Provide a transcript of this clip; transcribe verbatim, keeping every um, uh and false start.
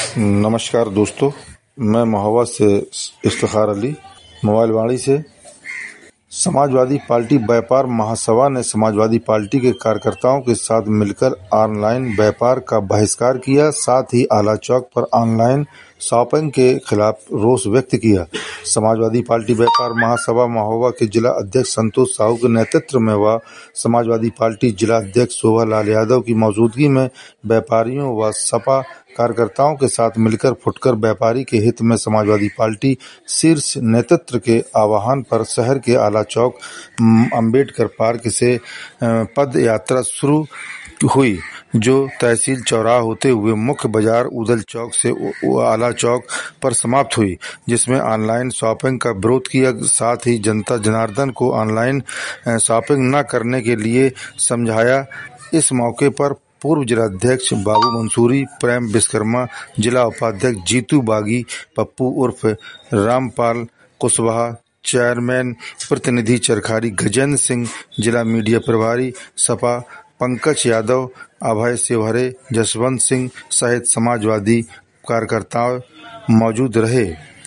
नमस्कार दोस्तों, मैं महोबा से इफ्तिखार अली मोबाइल वाणी से। समाजवादी पार्टी व्यापार महासभा ने समाजवादी पार्टी के कार्यकर्ताओं के साथ मिलकर ऑनलाइन व्यापार का बहिष्कार किया। साथ ही आला चौक पर ऑनलाइन शॉपिंग के खिलाफ रोष व्यक्त किया। समाजवादी पार्टी व्यापार महासभा महोबा के जिला अध्यक्ष संतोष साहू के नेतृत्व में व समाजवादी पार्टी जिला अध्यक्ष शोभा लाल यादव की मौजूदगी में व्यापारियों व सपा कार्यकर्ताओं के साथ मिलकर फुटकर व्यापारी के हित में समाजवादी पार्टी शीर्ष नेतृत्व के आह्वान पर शहर के आला चौक अंबेडकर पार्क से पद यात्रा शुरू हुई, जो तहसील चौराहा होते हुए मुख्य बाजार उदल चौक से आला चौक पर समाप्त हुई, जिसमें ऑनलाइन शॉपिंग का विरोध किया। साथ ही जनता जनार्दन को ऑनलाइन शॉपिंग न करने के लिए समझाया। इस मौके पर पूर्व जिलाध्यक्ष बाबू मंसूरी, प्रेम विश्वकर्मा, जिला उपाध्यक्ष जीतू बागी, पप्पू उर्फ रामपाल कुशवाहा, चेयरमैन प्रतिनिधि चरखारी गजेंद्र सिंह, जिला मीडिया प्रभारी सपा पंकज यादव, अभय शिवहरे, जसवंत सिंह सहित समाजवादी कार्यकर्ता मौजूद रहे।